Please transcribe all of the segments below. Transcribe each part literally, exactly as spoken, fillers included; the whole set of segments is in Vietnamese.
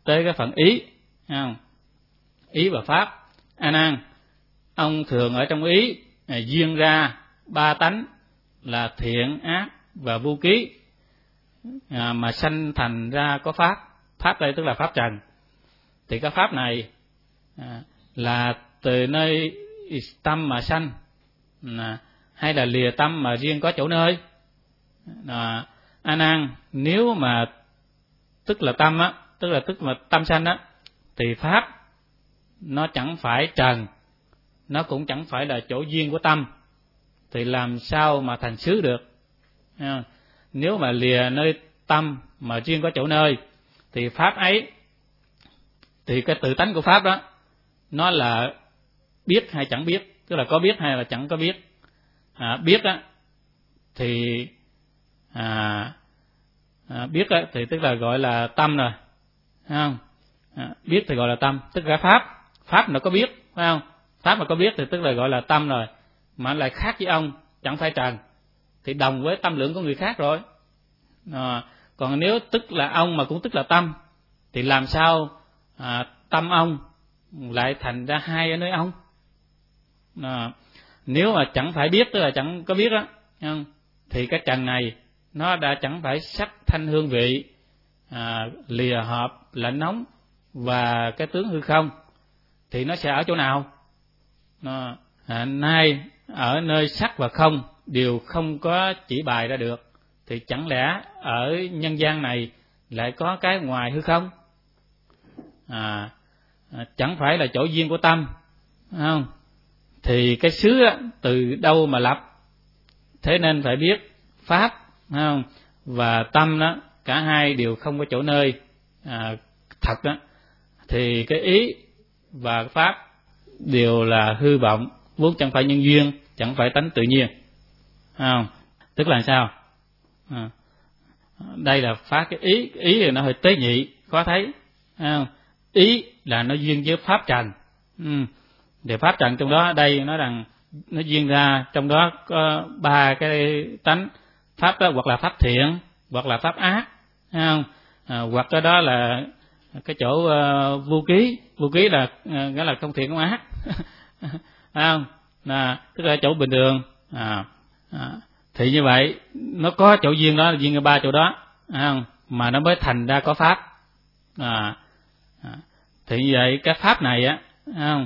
tới cái phần ý, không? Ý và pháp. A Nan, ông thường ở trong ý à, duyên ra ba tánh là thiện, ác và vô ký, à, mà sanh thành ra có pháp. Pháp đây tức là pháp trần. Thì cái pháp này à, là từ nơi tâm mà sanh, à, hay là lìa tâm mà riêng có chỗ nơi. À, A Nan, nếu mà tức là tâm á, tức là tức mà tâm sanh á, thì pháp nó chẳng phải trần, nó cũng chẳng phải là chỗ duyên của tâm, thì làm sao mà thành xứ được? À, nếu mà lìa nơi tâm mà riêng có chỗ nơi, thì pháp ấy, thì cái tự tánh của pháp đó, nó là biết hay chẳng biết, tức là có biết hay là chẳng có biết. À, biết á, thì à, à, biết á, thì tức là gọi là tâm rồi, phải không? À, biết thì gọi là tâm, tức là pháp. Pháp nó có biết, phải không? Pháp mà có biết thì tức là gọi là tâm rồi, mà lại khác với ông, chẳng phải trần, thì đồng với tâm lượng của người khác rồi. À, còn nếu tức là ông mà cũng tức là tâm, thì làm sao à, tâm ông lại thành ra hai ở nơi ông? À, nếu mà chẳng phải biết, tức là chẳng có biết á, thì cái trần này nó đã chẳng phải sắc thanh hương vị, à, lìa hợp lạnh nóng và cái tướng hư không, thì nó sẽ ở chỗ nào? À, à, nay ở nơi sắc và không đều không có chỉ bài ra được, thì chẳng lẽ ở nhân gian này lại có cái ngoài hư không? À, à, chẳng phải là chỗ duyên của tâm, không? Thì cái xứ á, từ đâu mà lập? Thế nên phải biết pháp, không? Và tâm đó, cả hai đều không có chỗ nơi à, thật đó. Thì cái ý và pháp đều là hư vọng, vốn chẳng phải nhân duyên, chẳng phải tánh tự nhiên, không? Tức là sao? À, đây là phá cái ý. Ý thì nó hơi tế nhị, khó thấy, không? Ý là nó duyên với pháp trần. Ừ. Thì pháp trần trong đó đây nói rằng nó duyên ra trong đó có ba cái tánh. Pháp đó hoặc là pháp thiện, hoặc là pháp ác, không? À, hoặc cái đó là cái chỗ uh, vô ký. Vô ký là uh, nghĩa là không thiện không ác, không? Là tức là chỗ bình thường. À, à, thì như vậy nó có chỗ duyên đó, là duyên ở ba chỗ đó, không? Mà nó mới thành ra có pháp. À, à, thì như vậy cái pháp này á, không?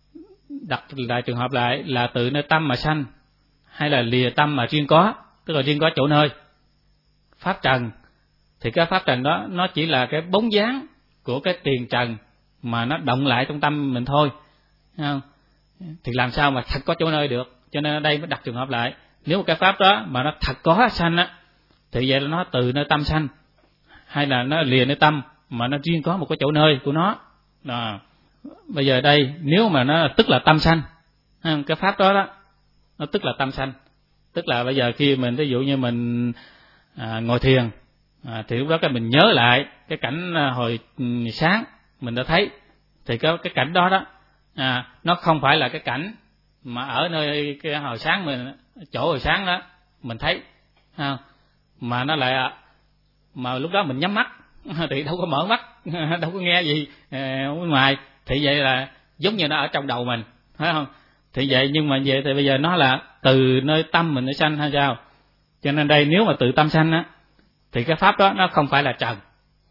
Đặt lại trường hợp lại là từ nơi tâm mà sanh, hay là lìa tâm mà riêng có, tức là riêng có chỗ nơi. Pháp trần thì cái pháp trần đó nó chỉ là cái bóng dáng của cái tiền trần mà nó động lại trong tâm mình thôi, không? Thì làm sao mà thật có chỗ nơi được? Cho nên ở đây mới đặt trường hợp lại, nếu một cái pháp đó mà nó thật có sanh á, thì vậy là nó từ nơi tâm sanh, hay là nó lìa nơi tâm mà nó riêng có một cái chỗ nơi của nó. Đó. Bây giờ đây nếu mà nó tức là tâm sanh, cái pháp đó đó nó tức là tâm sanh, tức là bây giờ khi mình ví dụ như mình à, ngồi thiền, à, thì lúc đó cái mình nhớ lại cái cảnh à, hồi sáng mình đã thấy, thì cái cái cảnh đó đó à, nó không phải là cái cảnh mà ở nơi cái hồi sáng mình, chỗ hồi sáng đó mình thấy, à, mà nó lại mà lúc đó mình nhắm mắt thì đâu có mở mắt, đâu có nghe gì à, bên ngoài, thì vậy là giống như nó ở trong đầu mình, phải không? Thì vậy, nhưng mà vậy thì bây giờ nó là từ nơi tâm mình nó sanh hay sao? Cho nên đây nếu mà từ tâm sanh á, thì cái pháp đó nó không phải là trần,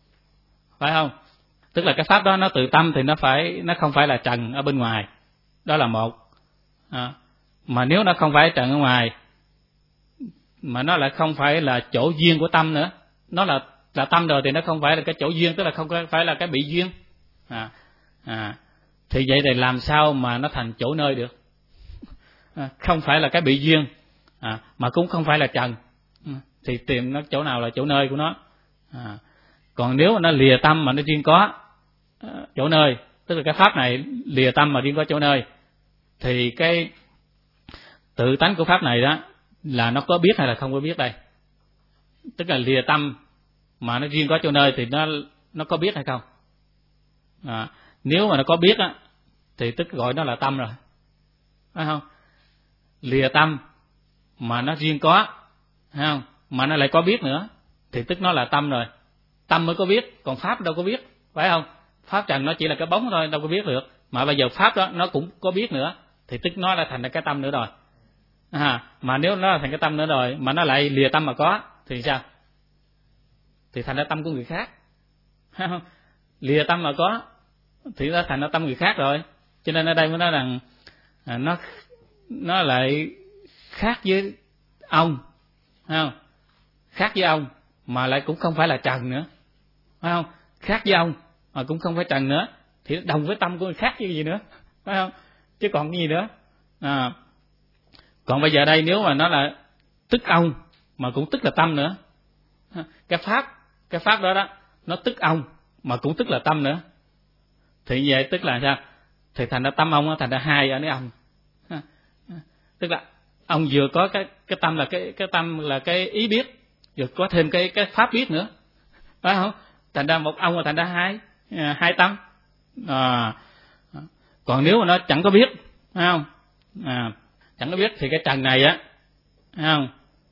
phải không? Tức là cái pháp đó nó từ tâm thì nó phải, nó không phải là trần ở bên ngoài, đó là một. À, mà nếu nó không phải trần ở ngoài, mà nó lại không phải là chỗ duyên của tâm nữa, nó là là tâm rồi thì nó không phải là cái chỗ duyên, tức là không phải là cái bị duyên. À, à, thì vậy thì làm sao mà nó thành chỗ nơi được? À, không phải là cái bị duyên, à, mà cũng không phải là trần, à, thì tìm nó chỗ nào là chỗ nơi của nó. À, còn nếu mà nó lìa tâm mà nó riêng có à, chỗ nơi, tức là cái pháp này lìa tâm mà riêng có chỗ nơi, thì cái tự tánh của pháp này đó là nó có biết hay là không có biết đây? Tức là lìa tâm mà nó riêng có chỗ nơi thì nó nó có biết hay không? À, nếu mà nó có biết á, thì tức gọi nó là tâm rồi, phải không? Lìa tâm mà nó riêng có, phải không? Mà nó lại có biết nữa, thì tức nó là tâm rồi. Tâm mới có biết, còn pháp đâu có biết, phải không? Pháp trần nó chỉ là cái bóng thôi, đâu có biết được. Mà bây giờ pháp đó nó cũng có biết nữa, thì tức nó đã thành ra cái tâm nữa rồi. À, mà nếu nó là thành cái tâm nữa rồi mà nó lại lìa tâm mà có thì sao? Thì thành ra tâm của người khác. Lìa tâm mà có thì nó thành ra tâm người khác rồi. Cho nên ở đây mới nói rằng à, nó nó lại khác với ông, phải không? Khác với ông mà lại cũng không phải là trần nữa, phải không? Khác với ông mà cũng không phải trần nữa, thì đồng với tâm của người khác chứ gì nữa, phải không? Chứ còn cái gì nữa. À, còn bây giờ đây nếu mà nó là tức ông mà cũng tức là tâm nữa, cái pháp cái pháp đó đó nó tức ông mà cũng tức là tâm nữa, thì vậy tức là sao? Thì thành ra tâm ông thành ra hai ở nơi ông, tức là ông vừa có cái cái tâm là cái cái tâm là cái ý biết, vừa có thêm cái cái pháp biết nữa, phải không? Thành ra một ông là thành ra hai hai tâm. À, còn nếu mà nó chẳng có biết, phải không? À, chẳng có biết thì cái trần này á, phải không?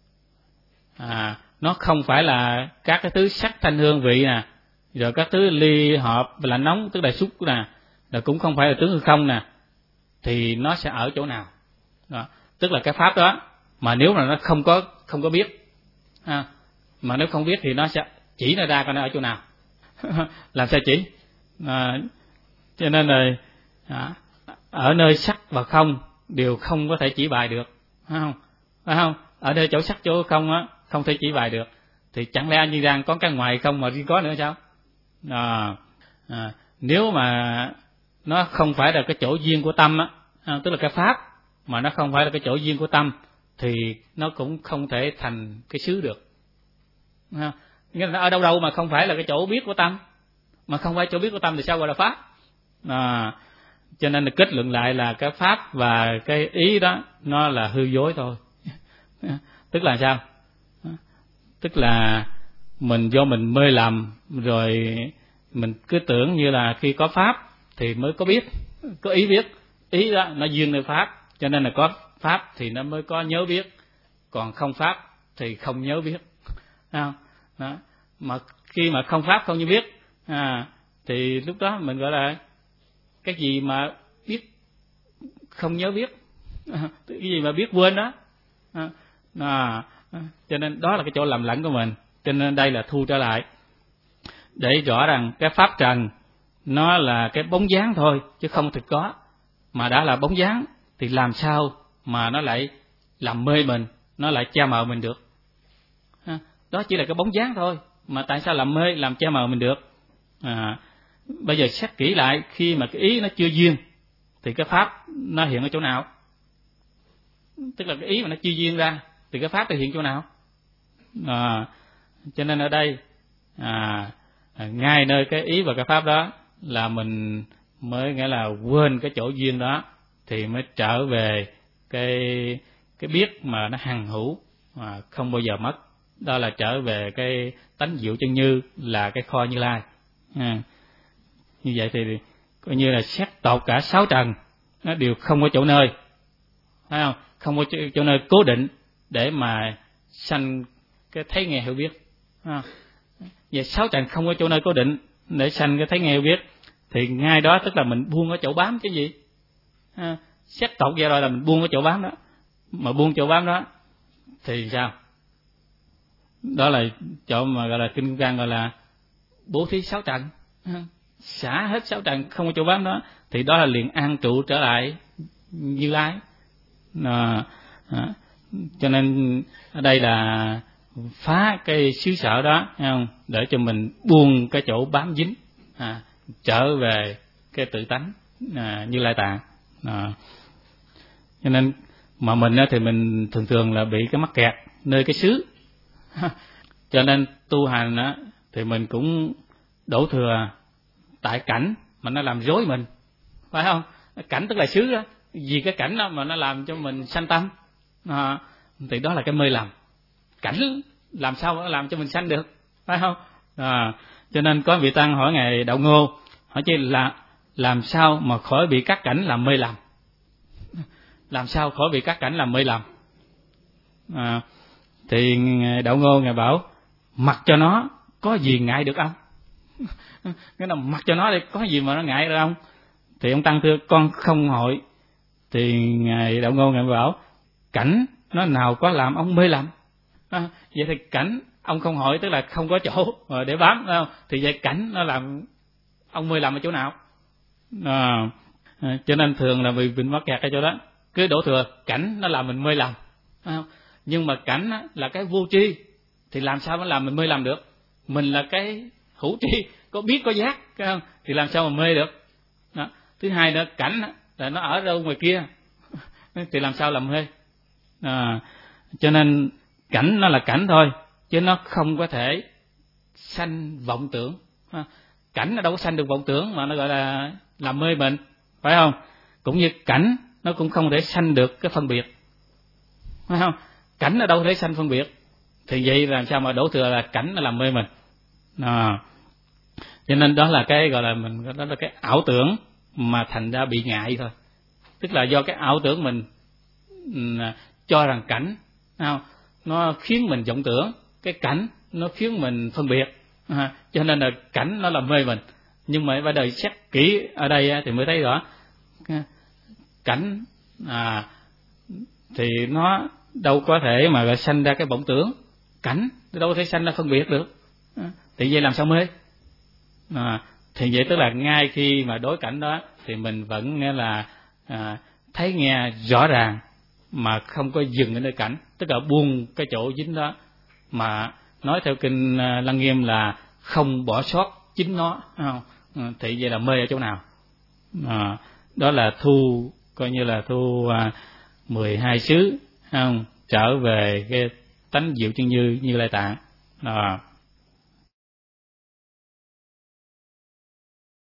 À, nó không phải là các cái thứ sắc thanh hương vị nè, rồi các thứ ly hợp lạnh nóng tức là xúc nè, rồi cũng không phải là tướng hư không nè, thì nó sẽ ở chỗ nào? Đó. Tức là cái pháp đó mà nếu mà nó không có không có biết, à, mà nếu không biết thì nó sẽ chỉ nó ra coi nó ở chỗ nào. Làm sao chỉ? À, cho nên là à, ở nơi sắc và không đều không có thể chỉ bài được, phải không? Phải không? Ở nơi chỗ sắc chỗ không á không thể chỉ bài được, thì chẳng lẽ như rằng có cái ngoài không mà riêng có nữa sao? À, à, nếu mà nó không phải là cái chỗ duyên của tâm á, à, tức là cái pháp mà nó không phải là cái chỗ duyên của tâm thì nó cũng không thể thành cái xứ được. À, nghĩa là ở đâu đâu mà không phải là cái chỗ biết của tâm, mà không phải chỗ biết của tâm thì sao gọi là pháp? À, cho nên là kết luận lại là cái pháp và cái ý đó nó là hư dối thôi. Tức là sao? Tức là mình do mình mê lầm rồi mình cứ tưởng như là khi có pháp thì mới có biết, có ý biết, ý đó nó duyên nơi pháp, cho nên là có pháp thì nó mới có nhớ biết, còn không pháp thì không nhớ biết. Đó. Đó. Mà khi mà không pháp không như biết, à, thì lúc đó mình gọi là cái gì mà biết không nhớ biết, cái gì mà biết quên đó. À, à, cho nên đó là cái chỗ lầm lẫn của mình. Cho nên đây là thu trở lại để rõ rằng cái pháp trần nó là cái bóng dáng thôi chứ không thực có, mà đã là bóng dáng thì làm sao mà nó lại làm mê mình, nó lại che mờ mình được. À, đó chỉ là cái bóng dáng thôi mà tại sao làm mê làm che mờ mình được? À, bây giờ xét kỹ lại, khi mà cái ý nó chưa duyên thì cái pháp nó hiện ở chỗ nào? Tức là cái ý mà nó chưa duyên ra thì cái pháp nó hiện chỗ nào? À, cho nên ở đây à, ngay nơi cái ý và cái pháp đó là mình mới nghĩa là quên cái chỗ duyên đó, thì mới trở về cái cái biết mà nó hằng hữu mà không bao giờ mất. Đó là trở về cái tánh diệu chân như, là cái kho Như Lai. À, như vậy thì coi như là xét tột cả sáu trần nó đều không có chỗ nơi, phải không? Không có chỗ nơi cố định để mà sanh cái thấy nghe hiểu biết. À, vậy sáu trần không có chỗ nơi cố định để sanh cái thấy nghe hiểu biết, thì ngay đó tức là mình buông cái chỗ bám chứ gì. À, xét tột ra rồi là mình buông cái chỗ bám đó, mà buông chỗ bám đó thì sao? Đó là chỗ mà gọi là kinh văn gọi là bố thí sáu trần, xả hết sáu trần không có chỗ bám đó, thì đó là liền an trụ trở lại Như Lai. À, à, cho nên ở đây là phá cái xứ sở đó, thấy không? Để cho mình buông cái chỗ bám dính, à, trở về cái tự tánh à, Như Lai Tạng. À, cho nên mà mình thì mình thường thường là bị cái mắc kẹt nơi cái xứ. Cho nên tu hành á thì mình cũng đổ thừa tại cảnh mà nó làm rối mình, phải không? Cảnh tức là xứ đó, vì cái cảnh đó mà nó làm cho mình sanh tâm, à, thì đó là cái mê lầm. Cảnh làm sao nó làm cho mình sanh được, phải không? À, cho nên có vị tăng hỏi ngài Đạo Ngô, hỏi chứ là làm sao mà khỏi bị các cảnh làm mê lầm? Làm sao khỏi bị các cảnh làm mê lầm? À, thì ngài Đạo Ngô ngài bảo mặc cho nó, có gì ngại được ông? Cái nào mặc cho nó đi, có gì mà nó ngại được không? Thì ông Tăng thưa con không hội. Thì ngài Đạo Ngôn ngài bảo cảnh nó nào có làm ông mê lầm. À, vậy thì cảnh ông không hội tức là không có chỗ để bám, phải không? Thì vậy cảnh nó làm ông mê lầm ở chỗ nào? À, à, cho nên thường là vì mình mắc kẹt ở chỗ đó, cứ đổ thừa cảnh nó làm mình mê lầm. À, nhưng mà cảnh là cái vô tri thì làm sao nó làm mình mê lầm được? Mình là cái hữu tri, có biết có giác, không? Thì làm sao mà mê được? Đó. Thứ hai nữa, cảnh là nó ở đâu ngoài kia thì làm sao làm mê? À, cho nên cảnh nó là cảnh thôi, chứ nó không có thể sanh vọng tưởng. À, cảnh nó đâu có sanh được vọng tưởng mà nó gọi là làm mê mình, phải không? Cũng như cảnh nó cũng không thể sanh được cái phân biệt, phải không? Cảnh nó đâu thể sanh phân biệt, thì vậy làm sao mà đổ thừa là cảnh nó làm mê mình? À, cho nên đó là cái gọi là mình đó là cái ảo tưởng mà thành ra bị ngại thôi. Tức là do cái ảo tưởng mình cho rằng cảnh không, nó khiến mình vọng tưởng, cái cảnh nó khiến mình phân biệt, à, cho nên là cảnh nó làm mê mình. Nhưng mà bây giờ xét kỹ ở đây thì mới thấy rõ cảnh à, thì nó đâu có thể mà sanh ra cái vọng tưởng, cảnh đâu có thể sanh ra phân biệt được, à, thì vậy làm sao mê? À, thì vậy tức là ngay khi mà đối cảnh đó thì mình vẫn nghe là à, thấy nghe rõ ràng mà không có dừng ở nơi cảnh, tức là buông cái chỗ dính đó, mà nói theo kinh Lăng Nghiêm là không bỏ sót chính nó, không? À, thì vậy là mê ở chỗ nào? À, đó là thu coi như là thu à, mười hai xứ, không? Trở về cái tánh diệu chân như Như Lai Tạng. À,